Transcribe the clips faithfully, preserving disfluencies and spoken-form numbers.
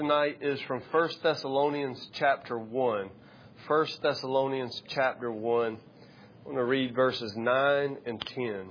Tonight is from First Thessalonians chapter one. First Thessalonians chapter one. I'm going to read verses nine and ten.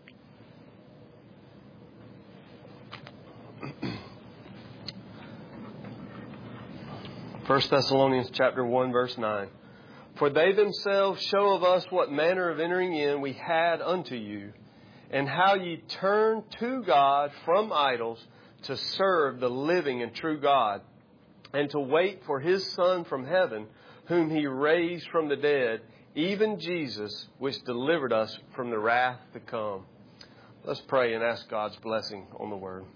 First Thessalonians chapter one, verse nine. For they themselves show of us what manner of entering in we had unto you, and how ye turned to God from idols to serve the living and true God, and to wait for His Son from heaven, whom He raised from the dead, even Jesus, which delivered us from the wrath to come. Let's pray and ask God's blessing on the Word.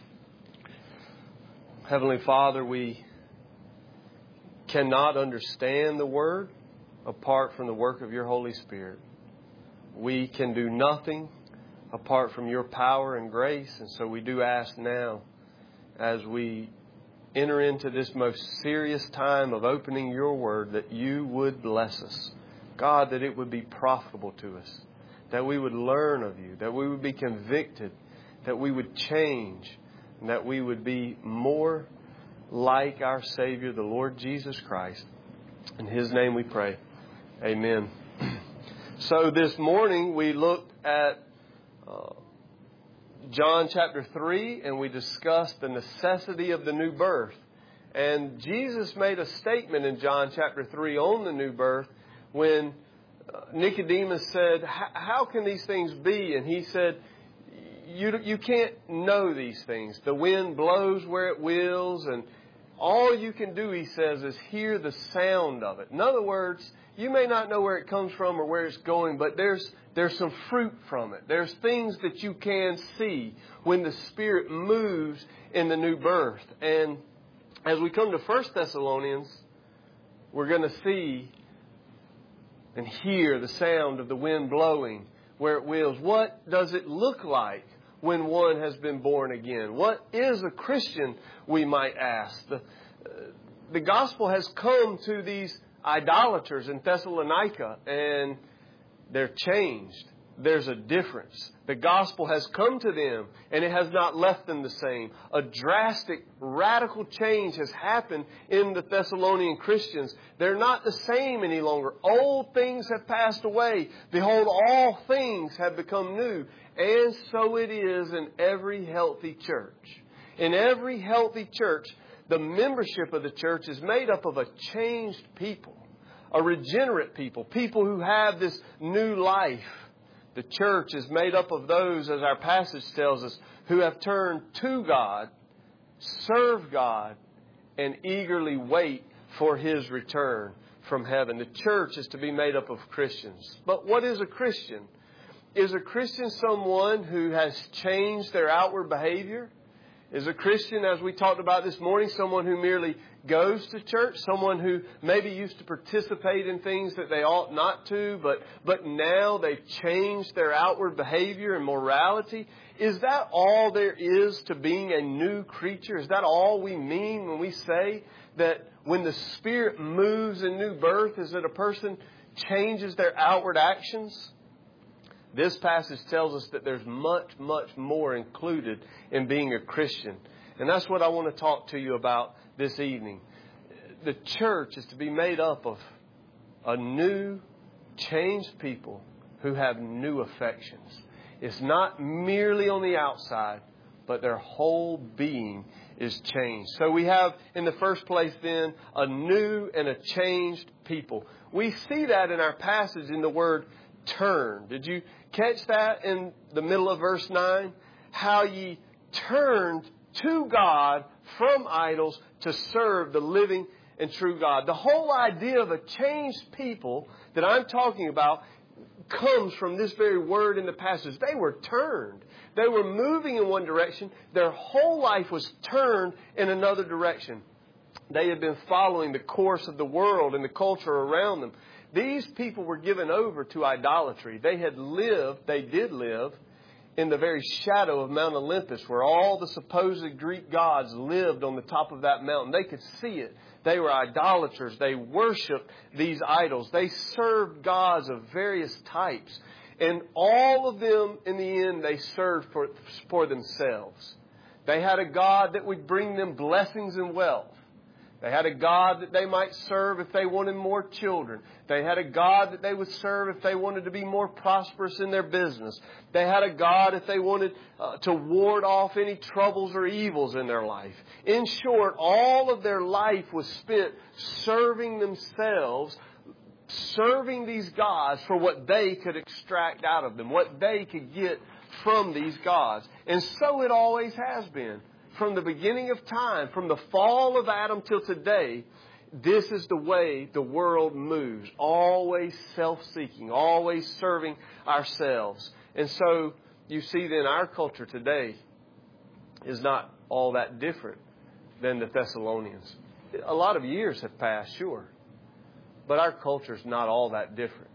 Heavenly Father, we cannot understand the Word apart from the work of your Holy Spirit. We can do nothing apart from your power and grace. And so we do ask now, as we enter into this most serious time of opening your word, that you would bless us. God, that it would be profitable to us, that we would learn of you, that we would be convicted, that we would change, and that we would be more like our Savior, the Lord Jesus Christ. In His name we pray. Amen. So this morning we looked at Uh, John chapter three, and we discussed the necessity of the new birth. And Jesus made a statement in John chapter three on the new birth when uh, Nicodemus said, how can these things be? And he said, you, you can't know these things. The wind blows where it wills, and all you can do, he says, is hear the sound of it. In other words, you may not know where it comes from or where it's going, but there's there's some fruit from it. There's things that you can see when the Spirit moves in the new birth. And as we come to First Thessalonians, we're going to see and hear the sound of the wind blowing where it wills. What does it look like when one has been born again? What is a Christian, we might ask? The, uh, the gospel has come to these idolaters in Thessalonica, and they're changed. There's a difference. The gospel has come to them, and it has not left them the same. A drastic, radical change has happened in the Thessalonian Christians. They're not the same any longer. Old things have passed away. Behold, all things have become new. And so it is in every healthy church. In every healthy church, the membership of the church is made up of a changed people, a regenerate people, people who have this new life. The church is made up of those, as our passage tells us, who have turned to God, serve God, and eagerly wait for His return from heaven. The church is to be made up of Christians. But what is a Christian? Is a Christian someone who has changed their outward behavior? Is a Christian, as we talked about this morning, someone who merely goes to church, someone who maybe used to participate in things that they ought not to, but, but now they've changed their outward behavior and morality? Is that all there is to being a new creature? Is that all we mean when we say that when the Spirit moves in new birth, is that a person changes their outward actions? This passage tells us that there's much, much more included in being a Christian. And that's what I want to talk to you about this evening. The church is to be made up of a new, changed people who have new affections. It's not merely on the outside, but their whole being is changed. So we have, in the first place then, a new and a changed people. We see that in our passage in the word turn. Did you catch that in the middle of verse nine? How ye turned to God from idols to serve the living and true God. The whole idea of a changed people that I'm talking about comes from this very word in the passage. They were turned. They were moving in one direction. Their whole life was turned in another direction. They had been following the course of the world and the culture around them. These people were given over to idolatry. They had lived, they did live, in the very shadow of Mount Olympus, where all the supposed Greek gods lived on the top of that mountain. They could see it. They were idolaters. They worshiped these idols. They served gods of various types. And all of them, in the end, they served for, for themselves. They had a God that would bring them blessings and wealth. They had a God that they might serve if they wanted more children. They had a God that they would serve if they wanted to be more prosperous in their business. They had a God if they wanted uh, to ward off any troubles or evils in their life. In short, all of their life was spent serving themselves, serving these gods for what they could extract out of them, what they could get from these gods. And so it always has been. From the beginning of time, from the fall of Adam till today, this is the way the world moves. Always self-seeking, always serving ourselves. And so you see then our culture today is not all that different than the Thessalonians. A lot of years have passed, sure. But our culture is not all that different.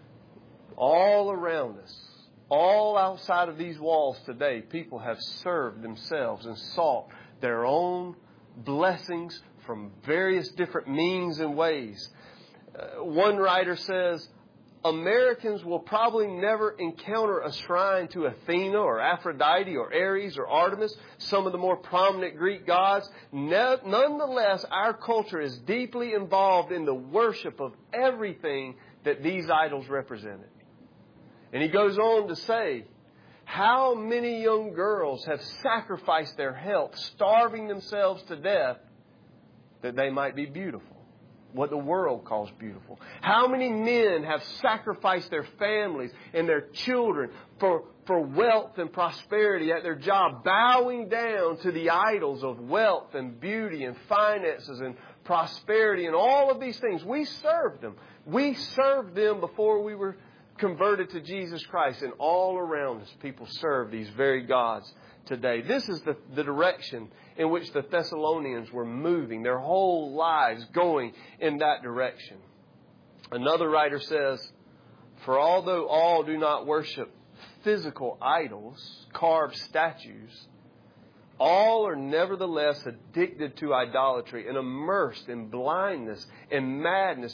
All around us, all outside of these walls today, people have served themselves and sought their own blessings from various different means and ways. Uh, one writer says, Americans will probably never encounter a shrine to Athena or Aphrodite or Ares or Artemis, some of the more prominent Greek gods. No, nonetheless, our culture is deeply involved in the worship of everything that these idols represented. And he goes on to say, how many young girls have sacrificed their health, starving themselves to death, that they might be beautiful, what the world calls beautiful. How many men have sacrificed their families and their children for, for wealth and prosperity at their job, bowing down to the idols of wealth and beauty and finances and prosperity and all of these things. We served them. We served them before we were converted to Jesus Christ, and all around us people serve these very gods today. This is the, the direction in which the Thessalonians were moving, their whole lives going in that direction. Another writer says, for although all do not worship physical idols, carved statues, all are nevertheless addicted to idolatry and immersed in blindness and madness,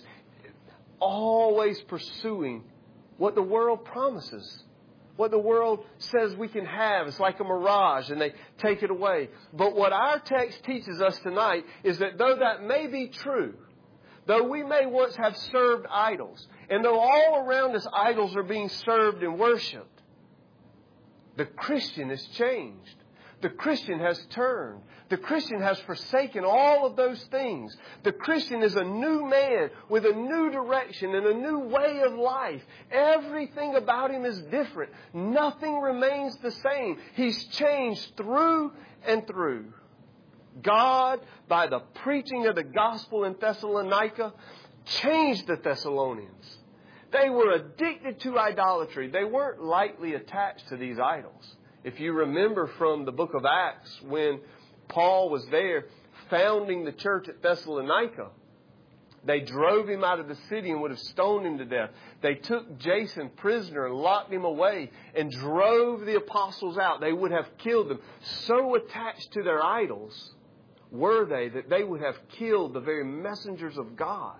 always pursuing what the world promises, what the world says we can have. It's like a mirage, and they take it away. But what our text teaches us tonight is that though that may be true, though we may once have served idols, and though all around us idols are being served and worshipped, the Christian is changed. The Christian has turned. The Christian has forsaken all of those things. The Christian is a new man with a new direction and a new way of life. Everything about him is different. Nothing remains the same. He's changed through and through. God, by the preaching of the gospel in Thessalonica, changed the Thessalonians. They were addicted to idolatry. They weren't lightly attached to these idols. If you remember from the book of Acts, when Paul was there founding the church at Thessalonica, they drove him out of the city and would have stoned him to death. They took Jason prisoner and locked him away and drove the apostles out. They would have killed them. So attached to their idols were they that they would have killed the very messengers of God.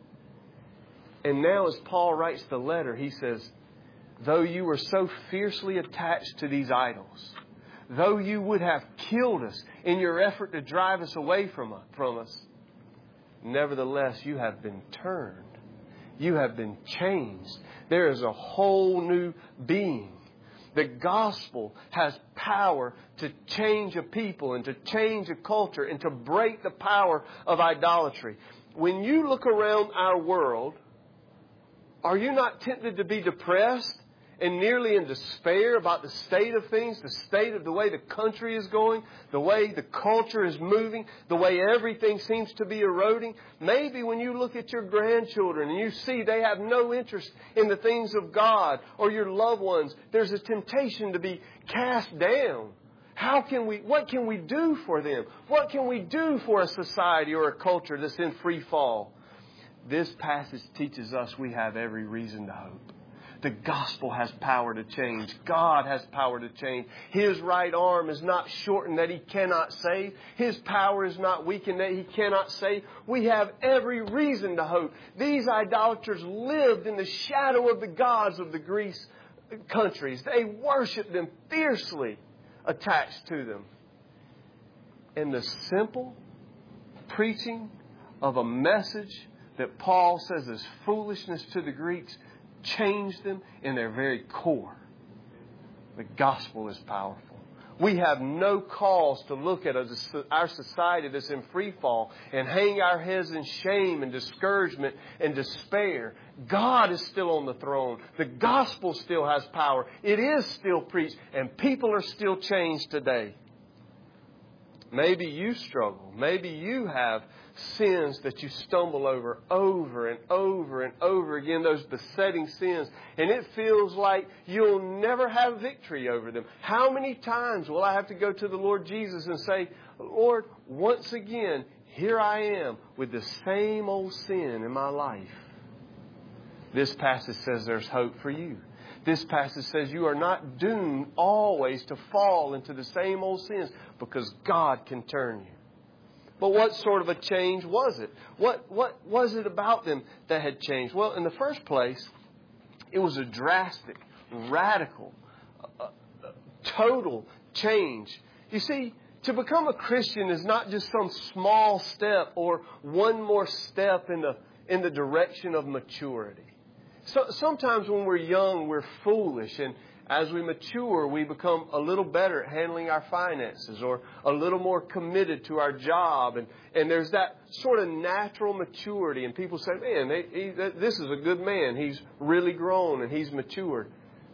And now as Paul writes the letter, he says, though you were so fiercely attached to these idols, though you would have killed us in your effort to drive us away from, from us, nevertheless you have been turned. You have been changed. There is a whole new being. The gospel has power to change a people and to change a culture and to break the power of idolatry. When you look around our world, are you not tempted to be depressed and nearly in despair about the state of things, the state of the way the country is going, the way the culture is moving, the way everything seems to be eroding? Maybe when you look at your grandchildren and you see they have no interest in the things of God, or your loved ones, there's a temptation to be cast down. How can we, what can we do for them? What can we do for a society or a culture that's in free fall? This passage teaches us we have every reason to hope. The gospel has power to change. God has power to change. His right arm is not shortened that He cannot save. His power is not weakened that He cannot save. We have every reason to hope. These idolaters lived in the shadow of the gods of the Greece countries. They worshiped them fiercely attached to them. And the simple, preaching of a message that Paul says is foolishness to the Greeks changed them in their very core. The gospel is powerful. We have no cause to look at our society that's in free fall and hang our heads in shame and discouragement and despair. God is still on the throne. The gospel still has power. It is still preached, and people are still changed today. Maybe you struggle. Maybe you have sins that you stumble over, over and over and over again, those besetting sins. And it feels like you'll never have victory over them. How many times will I have to go to the Lord Jesus and say, Lord, once again, here I am with the same old sin in my life? This passage says there's hope for you. This passage says you are not doomed always to fall into the same old sins because God can turn you. But what sort of a change was it? What, what was it about them that had changed? Well, in the first place, it was a drastic, radical, uh, uh, total change. You see, to become a Christian is not just some small step or one more step in the, in the direction of maturity. So, sometimes when we're young, we're foolish, and as we mature, we become a little better at handling our finances or a little more committed to our job. And, and there's that sort of natural maturity. And people say, man, they, he, this is a good man. He's really grown and he's matured.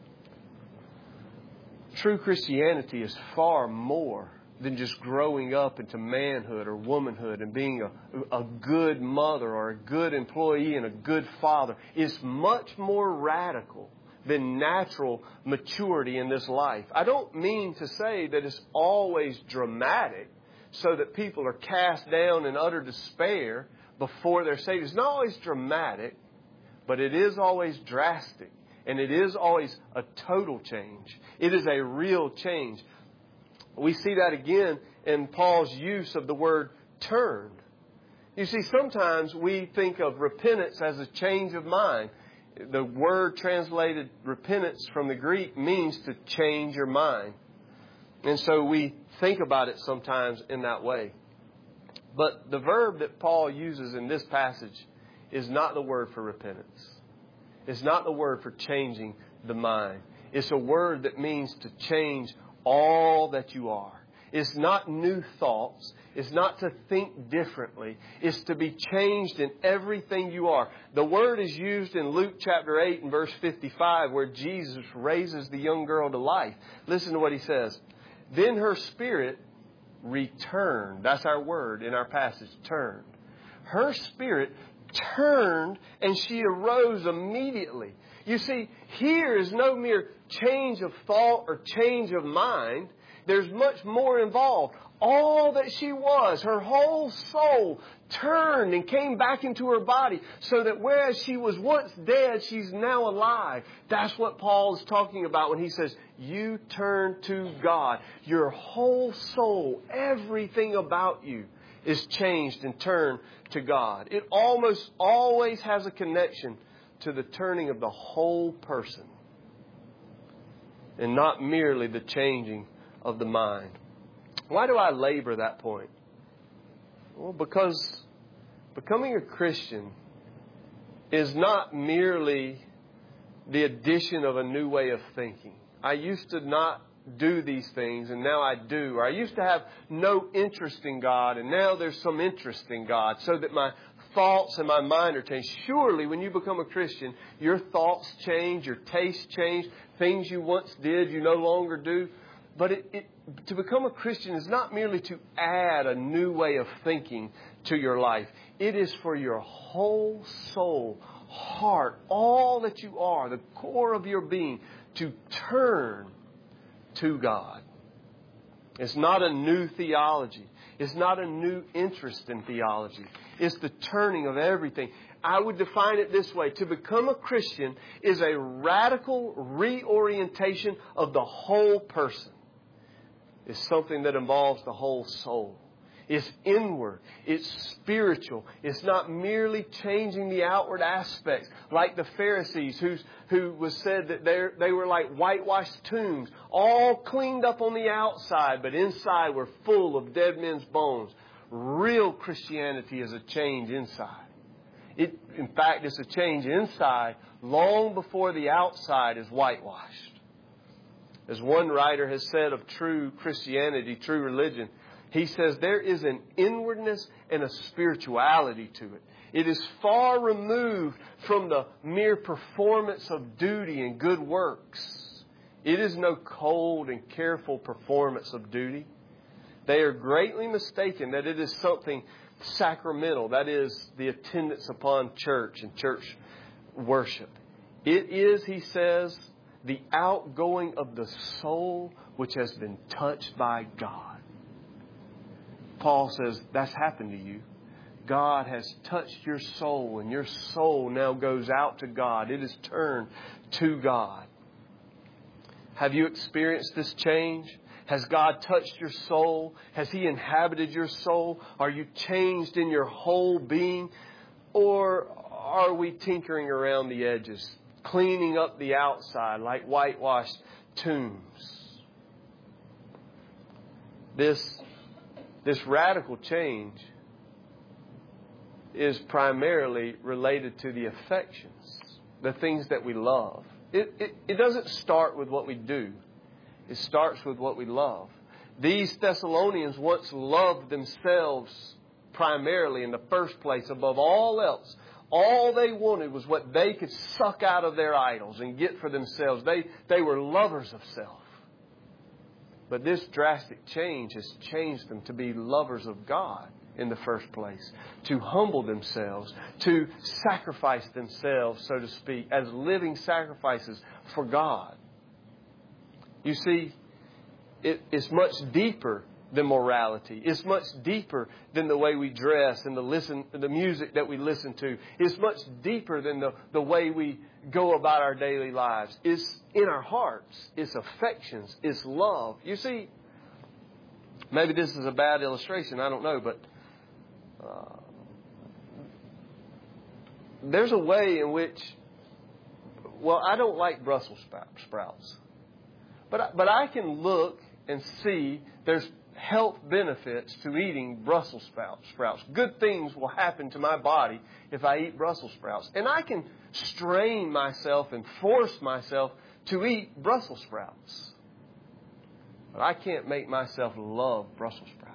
True Christianity is far more than just growing up into manhood or womanhood and being a, a good mother or a good employee and a good father. It's much more radical than natural maturity in this life. I don't mean to say that it's always dramatic so that people are cast down in utter despair before they're saved. It's not always dramatic, but it is always drastic. And it is always a total change. It is a real change. We see that again in Paul's use of the word turned. You see, sometimes we think of repentance as a change of mind. The word translated repentance from the Greek means to change your mind. And so we think about it sometimes in that way. But the verb that Paul uses in this passage is not the word for repentance. It's not the word for changing the mind. It's a word that means to change all that you are. It's not new thoughts. It's not to think differently. It's to be changed in everything you are. The word is used in Luke chapter eight and verse fifty-five where Jesus raises the young girl to life. Listen to what he says. Then her spirit returned. That's our word in our passage, turned. Her spirit turned and she arose immediately. You see, here is no mere change of thought or change of mind. There's much more involved. All that she was, her whole soul turned and came back into her body so that whereas she was once dead, she's now alive. That's what Paul is talking about when he says, you turn to God. Your whole soul, everything about you is changed and turned to God. It almost always has a connection to the turning of the whole person and not merely the changing of the mind. Why do I labor that point? Well, because becoming a Christian is not merely the addition of a new way of thinking. I used to not do these things and now I do. Or I used to have no interest in God and now there's some interest in God so that my thoughts and my mind are changed. Surely when you become a Christian, your thoughts change, your tastes change, things you once did you no longer do. But it, it, to become a Christian is not merely to add a new way of thinking to your life. It is for your whole soul, heart, all that you are, the core of your being, to turn to God. It's not a new theology. It's not a new interest in theology. It's the turning of everything. I would define it this way. To become a Christian is a radical reorientation of the whole person. It's something that involves the whole soul. It's inward. It's spiritual. It's not merely changing the outward aspects like the Pharisees who's, who was said that they were like whitewashed tombs, all cleaned up on the outside, but inside were full of dead men's bones. real Christianity is a change inside. It, in fact, it's a change inside long before the outside is whitewashed. As one writer has said of true Christianity, true religion, he says there is an inwardness and a spirituality to it. It is far removed from the mere performance of duty and good works. It is no cold and careful performance of duty. They are greatly mistaken that it is something sacramental, that is, the attendance upon church and church worship. It is, he says, the outgoing of the soul which has been touched by God. Paul says that's happened to you. God has touched your soul, and your soul now goes out to God. It is turned to God. Have you experienced this change? Has God touched your soul? Has He inhabited your soul? Are you changed in your whole being? Or are we tinkering around the edges, cleaning up the outside like whitewashed tombs? This, this radical change is primarily related to the affections, the things that we love. It, it, it doesn't start with what we do. It starts with what we love. These Thessalonians once loved themselves primarily in the first place above all else. All they wanted was what they could suck out of their idols and get for themselves. They, they were lovers of self. But this drastic change has changed them to be lovers of God in the first place, to humble themselves, to sacrifice themselves, so to speak, as living sacrifices for God. You see, it, it's much deeper than morality. It's much deeper than the way we dress and the listen, the music that we listen to. It's much deeper than the, the way we go about our daily lives. It's in our hearts. It's affections. It's love. You see, maybe this is a bad illustration. I don't know, but uh, there's a way in which, well, I don't like Brussels sprouts. But I, but I can look and see there's health benefits to eating Brussels sprouts. Good things will happen to my body if I eat Brussels sprouts. And I can strain myself and force myself to eat Brussels sprouts. But I can't make myself love Brussels sprouts.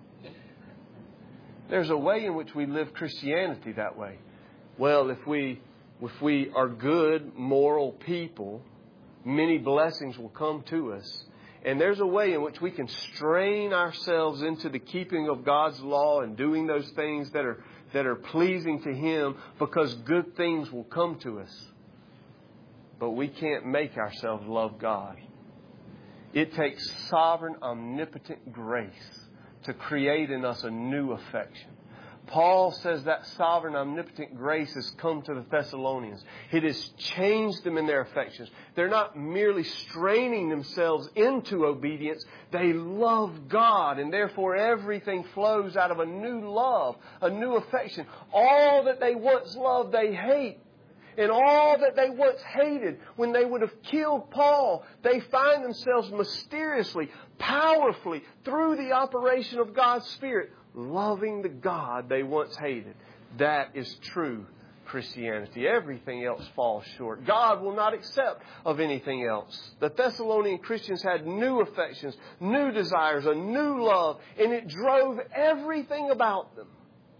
There's a way in which we live Christianity that way. Well, if we if we are good, moral people, many blessings will come to us. And there's a way in which we can strain ourselves into the keeping of God's law and doing those things that are that are pleasing to Him, because good things will come to us. But we can't make ourselves love God. It takes sovereign, omnipotent grace to create in us a new affection. Paul says that sovereign, omnipotent grace has come to the Thessalonians. It has changed them in their affections. They're not merely straining themselves into obedience. They love God, and therefore everything flows out of a new love, a new affection. All that they once loved, they hate. And all that they once hated, when they would have killed Paul, they find themselves mysteriously, powerfully, through the operation of God's Spirit, loving the God they once hated. That is true Christianity. Everything else falls short. God will not accept of anything else. The Thessalonian Christians had new affections, new desires, a new love, and it drove everything about them.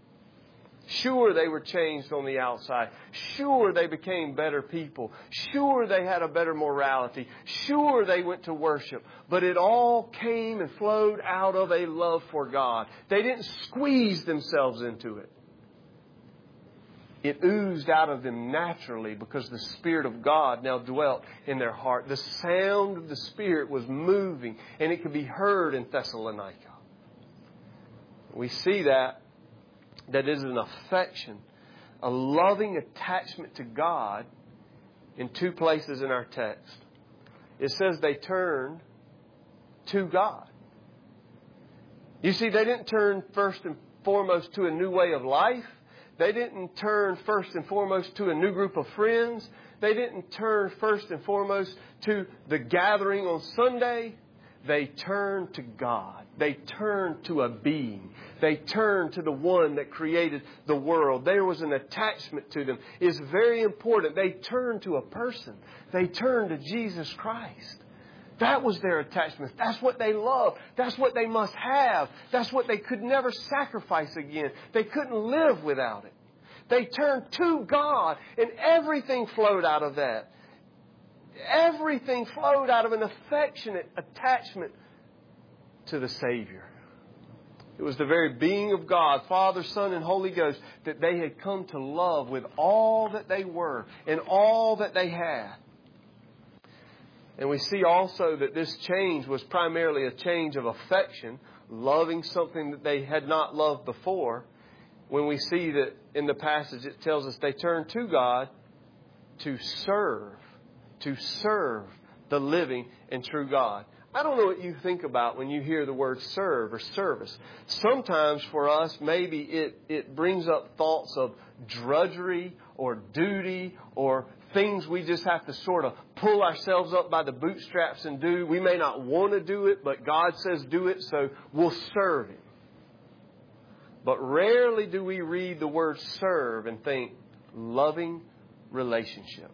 Sure, they were changed on the outside. Sure, they became better people. Sure, they had a better morality. Sure, they went to worship. But it all came and flowed out of a love for God. They didn't squeeze themselves into it. It oozed out of them naturally because the Spirit of God now dwelt in their heart. The sound of the Spirit was moving, and it could be heard in Thessalonica. We see that. That is an affection, a loving attachment to God in two places in our text. It says they turned to God. You see, they didn't turn first and foremost to a new way of life. They didn't turn first and foremost to a new group of friends. They didn't turn first and foremost to the gathering on Sunday. they turn to God. They turn to a being. They turn to the one that created the world. There was an attachment to them. It's very important. They turn to a person. They turn to Jesus Christ. That was their attachment. That's what they loved. That's what they must have. That's what they could never sacrifice again. They couldn't live without it. They turned to God, and everything flowed out of that. Everything flowed out of an affectionate attachment to the Savior. It was the very being of God, Father, Son, and Holy Ghost, that they had come to love with all that they were and all that they had. And we see also that this change was primarily a change of affection, loving something that they had not loved before. When we see that in the passage it tells us they turned to God to serve, to serve the living and true God. I don't know what you think about when you hear the word serve or service. Sometimes for us, maybe it, it brings up thoughts of drudgery or duty or things we just have to sort of pull ourselves up by the bootstraps and do. We may not want to do it, but God says do it, so we'll serve Him. But rarely do we read the word serve and think loving relationship.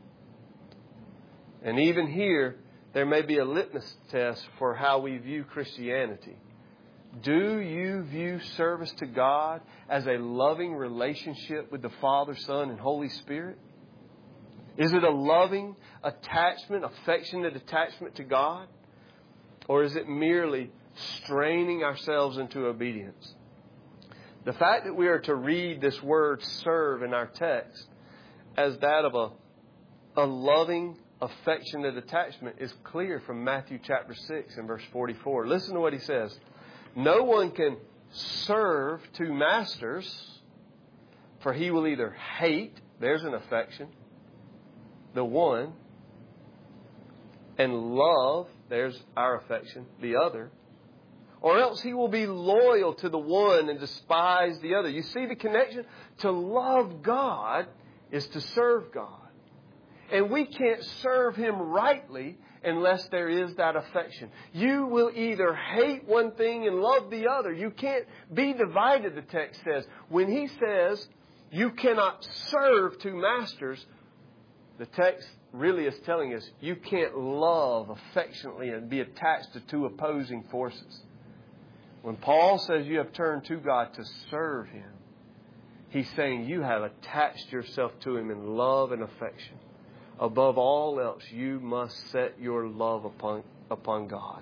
And even here, there may be a litmus test for how we view Christianity. Do you view service to God as a loving relationship with the Father, Son, and Holy Spirit? Is it a loving attachment, affectionate attachment to God? Or is it merely straining ourselves into obedience? The fact that we are to read this word serve in our text as that of a, a loving, affectionate attachment is clear from Matthew chapter six and verse forty-four. Listen to what he says. No one can serve two masters, for he will either hate, there's an affection, the one, and love, there's our affection, the other, or else he will be loyal to the one and despise the other. You see the connection? To love God is to serve God. And we can't serve Him rightly unless there is that affection. You will either hate one thing and love the other. You can't be divided, the text says. When he says you cannot serve two masters, the text really is telling us you can't love affectionately and be attached to two opposing forces. When Paul says you have turned to God to serve Him, he's saying you have attached yourself to Him in love and affection. Above all else, you must set your love upon, upon God.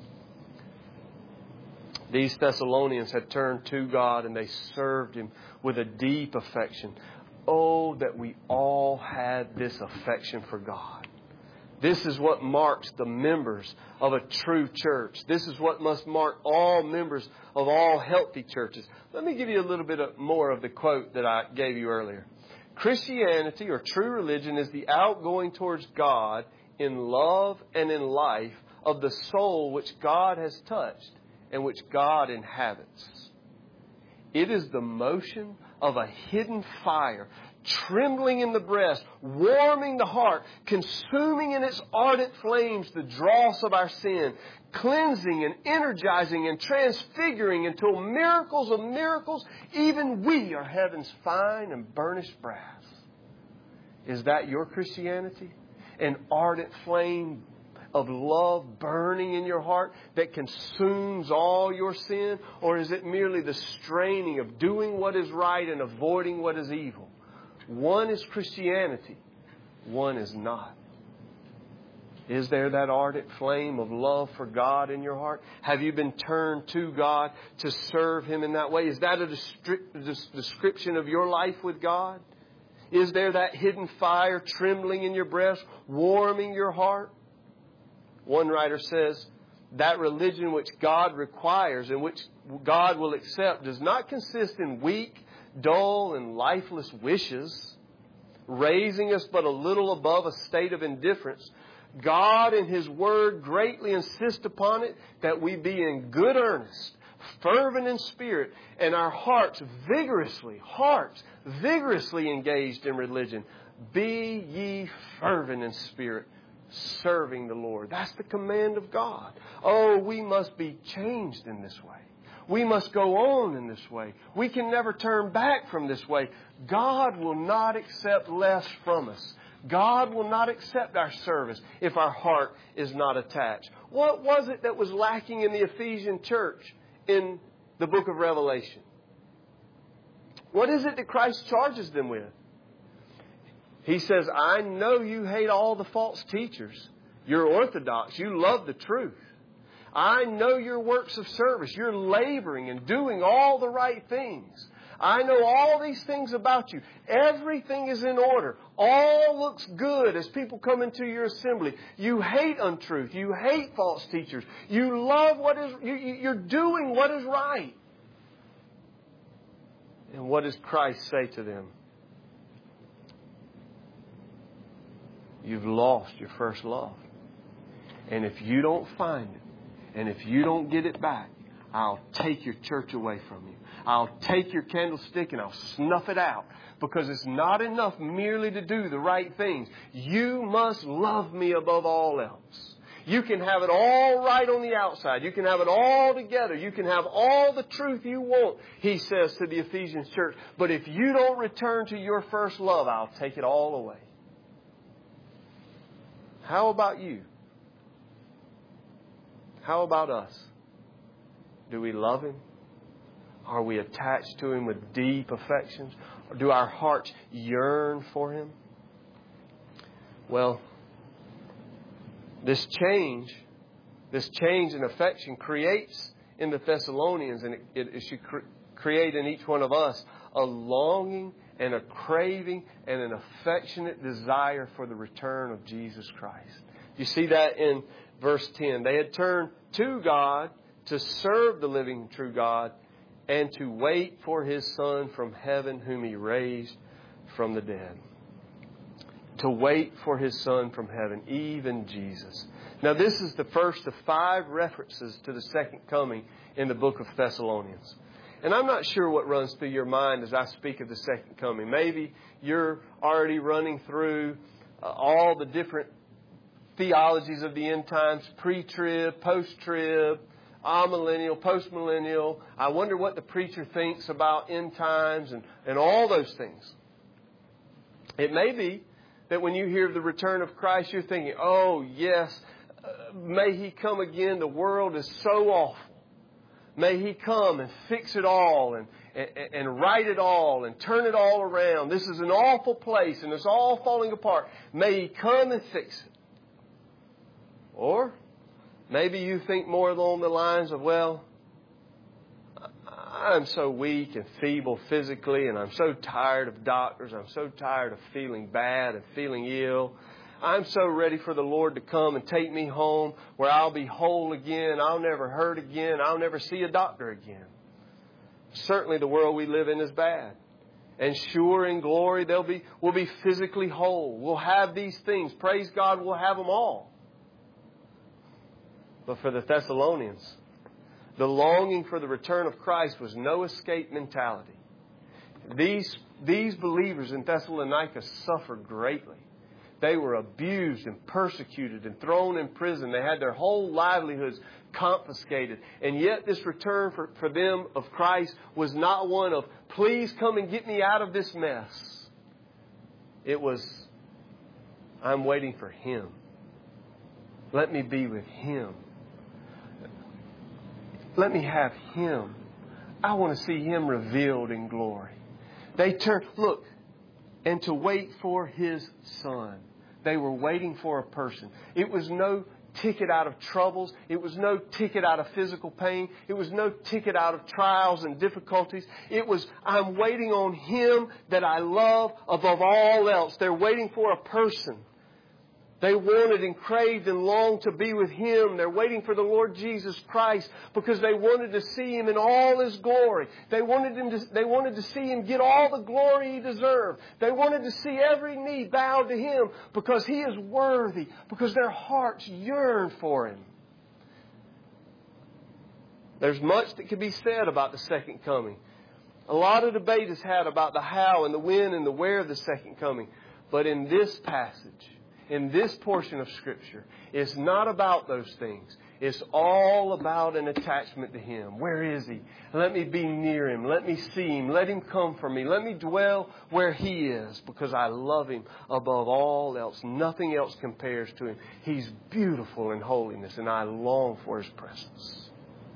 These Thessalonians had turned to God and they served Him with a deep affection. Oh, that we all had this affection for God. This is what marks the members of a true church. This is what must mark all members of all healthy churches. Let me give you a little bit of more of the quote that I gave you earlier. Christianity, or true religion, is the outgoing towards God in love and in life of the soul which God has touched and which God inhabits. It is the motion of a hidden fire, trembling in the breast, warming the heart, consuming in its ardent flames the dross of our sin, cleansing and energizing and transfiguring until miracles of miracles, even we are heaven's fine and burnished brass. Is that your Christianity? An ardent flame of love burning in your heart that consumes all your sin? Or is it merely the straining of doing what is right and avoiding what is evil? One is Christianity, one is not. Is there that ardent flame of love for God in your heart? Have you been turned to God to serve Him in that way? Is that a description of your life with God? Is there that hidden fire trembling in your breast, warming your heart? One writer says, that religion which God requires and which God will accept does not consist in weak, dull, and lifeless wishes, raising us but a little above a state of indifference. God in His Word greatly insist upon it that we be in good earnest, fervent in spirit, and our hearts vigorously, hearts vigorously engaged in religion. Be ye fervent in spirit, serving the Lord. That's the command of God. Oh, we must be changed in this way. We must go on in this way. We can never turn back from this way. God will not accept less from us. God will not accept our service if our heart is not attached. What was it that was lacking in the Ephesian church in the book of Revelation? What is it that Christ charges them with? He says, I know you hate all the false teachers. You're orthodox. You love the truth. I know your works of service. You're laboring and doing all the right things. I know all these things about you. Everything is in order. All looks good as people come into your assembly. You hate untruth. You hate false teachers. You love what is, you, you're doing what is right. And what does Christ say to them? You've lost your first love. And if you don't find it, and if you don't get it back, I'll take your church away from you. I'll take your candlestick and I'll snuff it out. Because it's not enough merely to do the right things. You must love me above all else. You can have it all right on the outside. You can have it all together. You can have all the truth you want, he says to the Ephesians church. But if you don't return to your first love, I'll take it all away. How about you? How about us? Do we love Him? Are we attached to Him with deep affections? Or do our hearts yearn for Him? Well, this change, this change in affection creates in the Thessalonians, and it, it, it should cre- create in each one of us a longing and a craving and an affectionate desire for the return of Jesus Christ. You see that in verse ten. They had turned to God to serve the living and true God and to wait for His Son from heaven whom He raised from the dead. To wait for His Son from heaven, even Jesus. Now this is the first of five references to the second coming in the book of Thessalonians. And I'm not sure what runs through your mind as I speak of the second coming. Maybe you're already running through uh, all the different theologies of the end times, pre-trib, post-trib, amillennial, post-millennial. I wonder what the preacher thinks about end times and, and all those things. It may be that when you hear the return of Christ, you're thinking, oh, yes, uh, may He come again. The world is so awful. May He come and fix it all and, and, and right it all and turn it all around. This is an awful place and it's all falling apart. May He come and fix it. Or maybe you think more along the lines of, well, I'm so weak and feeble physically and I'm so tired of doctors. I'm so tired of feeling bad and feeling ill. I'm so ready for the Lord to come and take me home where I'll be whole again. I'll never hurt again. I'll never see a doctor again. Certainly the world we live in is bad. And sure, in glory, they'll be, we'll be physically whole. We'll have these things. Praise God, we'll have them all. But for the Thessalonians, the longing for the return of Christ was no escape mentality. These, these believers in Thessalonica suffered greatly. They were abused and persecuted and thrown in prison. They had their whole livelihoods confiscated. And yet this return for, for them of Christ was not one of, please come and get me out of this mess. It was, I'm waiting for Him. Let me be with Him. Let me have Him. I want to see Him revealed in glory. They turn, look, and to wait for His Son. They were waiting for a person. It was no ticket out of troubles. It was no ticket out of physical pain. It was no ticket out of trials and difficulties. It was, I'm waiting on Him that I love above all else. They're waiting for a person. They wanted and craved and longed to be with Him. They're waiting for the Lord Jesus Christ because they wanted to see Him in all His glory. They wanted Him to, they wanted to see Him get all the glory He deserved. They wanted to see every knee bowed to Him because He is worthy, because their hearts yearn for Him. There's much that could be said about the second coming. A lot of debate is had about the how and the when and the where of the second coming. But in this passage, in this portion of Scripture is not about those things. It's all about an attachment to Him. Where is He? Let me be near Him. Let me see Him. Let Him come for me. Let me dwell where He is because I love Him above all else. Nothing else compares to Him. He's beautiful in holiness, and I long for His presence.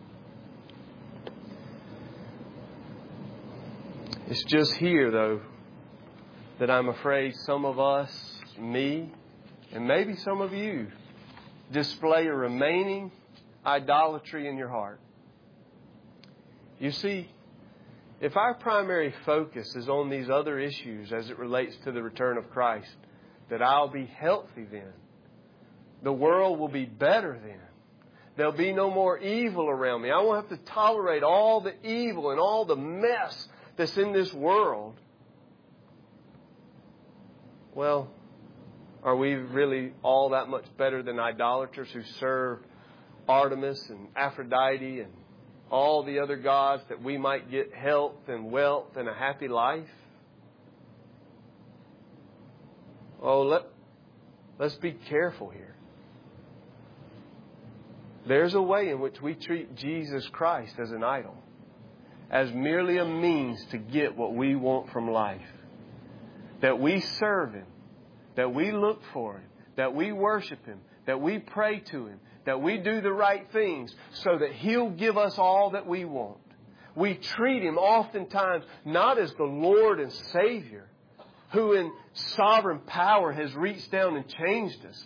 It's just here, though, that I'm afraid some of us, me, and maybe some of you, display a remaining idolatry in your heart. You see, if our primary focus is on these other issues as it relates to the return of Christ, that I'll be healthy then, the world will be better then, there'll be no more evil around me, I won't have to tolerate all the evil and all the mess that's in this world, well, are we really all that much better than idolaters who serve Artemis and Aphrodite and all the other gods that we might get health and wealth and a happy life? Oh, let, let's be careful here. There's a way in which we treat Jesus Christ as an idol, as merely a means to get what we want from life. That we serve Him, that we look for Him, that we worship Him, that we pray to Him, that we do the right things so that He'll give us all that we want. We treat Him oftentimes not as the Lord and Savior who in sovereign power has reached down and changed us.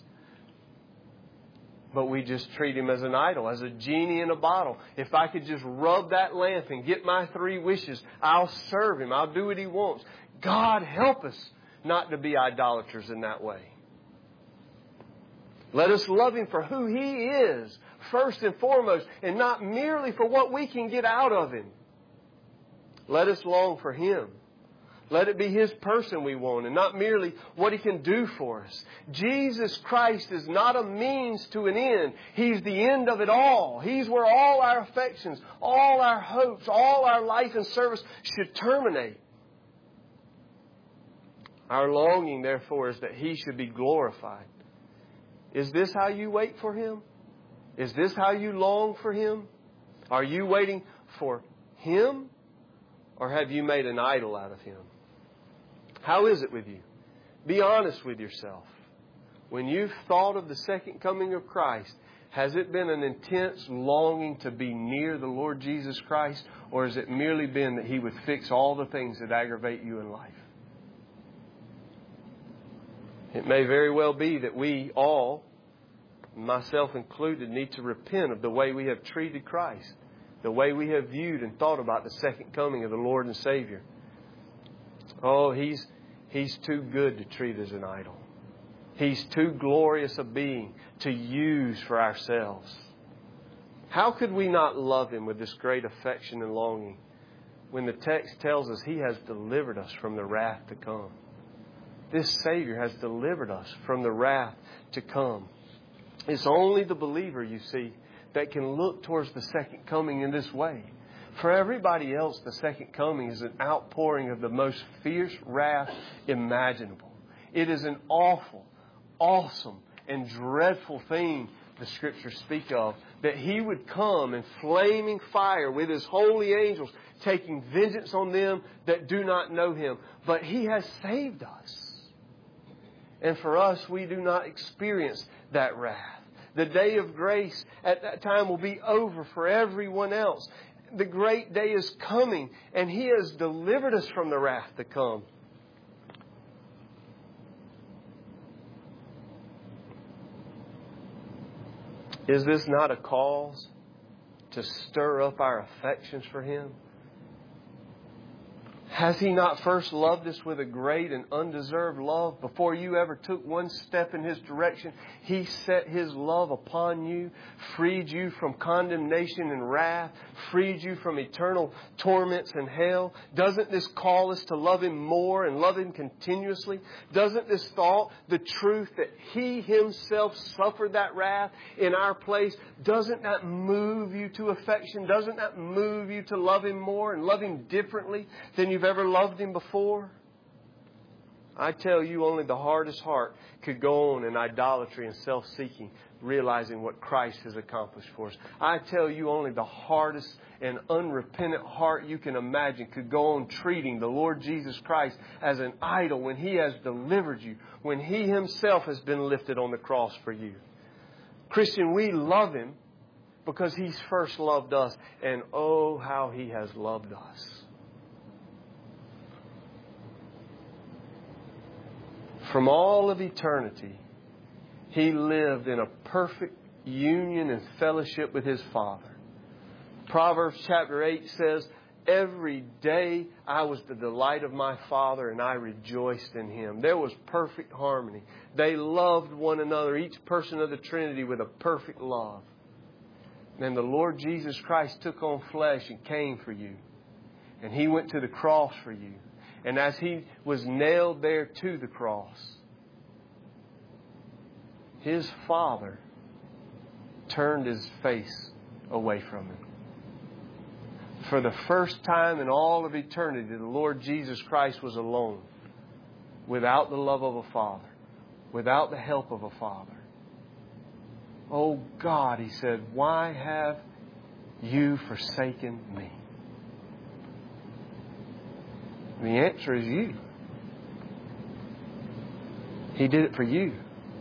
But we just treat Him as an idol, as a genie in a bottle. If I could just rub that lamp and get my three wishes, I'll serve Him. I'll do what He wants. God help us not to be idolaters in that way. Let us love Him for who He is, first and foremost, and not merely for what we can get out of Him. Let us long for Him. Let it be His person we want and not merely what He can do for us. Jesus Christ is not a means to an end. He's the end of it all. He's where all our affections, all our hopes, all our life and service should terminate. Our longing, therefore, is that He should be glorified. Is this how you wait for Him? Is this how you long for Him? Are you waiting for Him, or have you made an idol out of Him? How is it with you? Be honest with yourself. When you've thought of the second coming of Christ, has it been an intense longing to be near the Lord Jesus Christ, or has it merely been that He would fix all the things that aggravate you in life? It may very well be that we all, myself included, need to repent of the way we have treated Christ, the way we have viewed and thought about the second coming of the Lord and Savior. Oh, He's, he's too good to treat as an idol. He's too glorious a being to use for ourselves. How could we not love Him with this great affection and longing when the text tells us He has delivered us from the wrath to come? This Savior has delivered us from the wrath to come. It's only the believer, you see, that can look towards the second coming in this way. For everybody else, the second coming is an outpouring of the most fierce wrath imaginable. It is an awful, awesome, and dreadful thing the Scriptures speak of, that He would come in flaming fire with His holy angels, taking vengeance on them that do not know Him. But He has saved us. And for us, we do not experience that wrath. The day of grace at that time will be over for everyone else. The great day is coming, and He has delivered us from the wrath to come. Is this not a cause to stir up our affections for Him? Has He not first loved us with a great and undeserved love? Before you ever took one step in His direction, He set His love upon you, freed you from condemnation and wrath, freed you from eternal torments and hell. Doesn't this call us to love Him more and love Him continuously? Doesn't this thought, the truth that He Himself suffered that wrath in our place, doesn't that move you to affection? Doesn't that move you to love Him more and love Him differently than you've ever loved Him before? I tell you, only the hardest heart could go on in idolatry and self-seeking, realizing what Christ has accomplished for us. I tell you, only the hardest and unrepentant heart you can imagine could go on treating the Lord Jesus Christ as an idol when He has delivered you, when He Himself has been lifted on the cross for you. Christian, we love Him because He's first loved us. And oh, how He has loved us. From all of eternity, He lived in a perfect union and fellowship with His Father. Proverbs chapter eight says, every day I was the delight of my Father and I rejoiced in Him. There was perfect harmony. They loved one another, each person of the Trinity, with a perfect love. And the Lord Jesus Christ took on flesh and came for you. And He went to the cross for you. And as He was nailed there to the cross, His Father turned His face away from Him. For the first time in all of eternity, the Lord Jesus Christ was alone, without the love of a Father, without the help of a Father. Oh God, He said, why have you forsaken me? And the answer is you. He did it for you.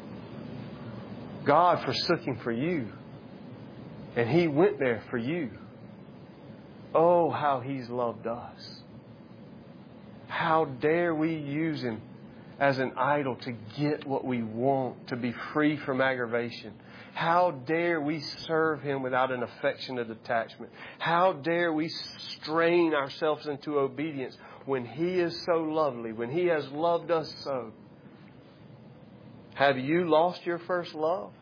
God forsook Him for you. And He went there for you. Oh, how He's loved us. How dare we use Him as an idol to get what we want, to be free from aggravation. How dare we serve Him without an affectionate attachment? How dare we strain ourselves into obedience when He is so lovely, when He has loved us so? Have you lost your first love?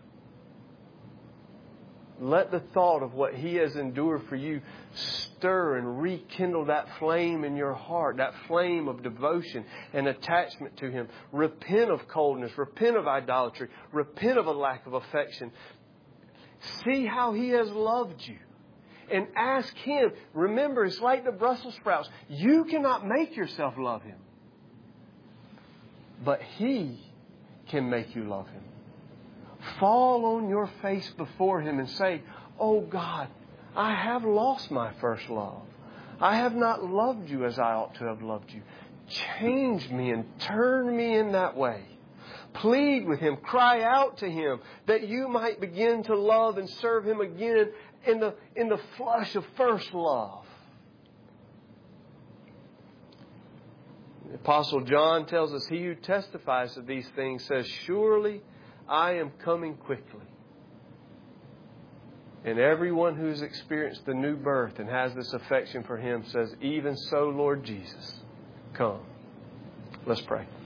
Let the thought of what He has endured for you stir and rekindle that flame in your heart, that flame of devotion and attachment to Him. Repent of coldness. Repent of idolatry. Repent of a lack of affection. See how He has loved you. And ask Him. Remember, it's like the Brussels sprouts. You cannot make yourself love Him. But He can make you love Him. Fall on your face before Him and say, oh God, I have lost my first love. I have not loved you as I ought to have loved you. Change me and turn me in that way. Plead with Him. Cry out to Him that you might begin to love and serve Him again in the, in the flush of first love. The Apostle John tells us, he who testifies to these things says, surely I am coming quickly. And everyone who's experienced the new birth and has this affection for Him says, even so, Lord Jesus, come. Let's pray.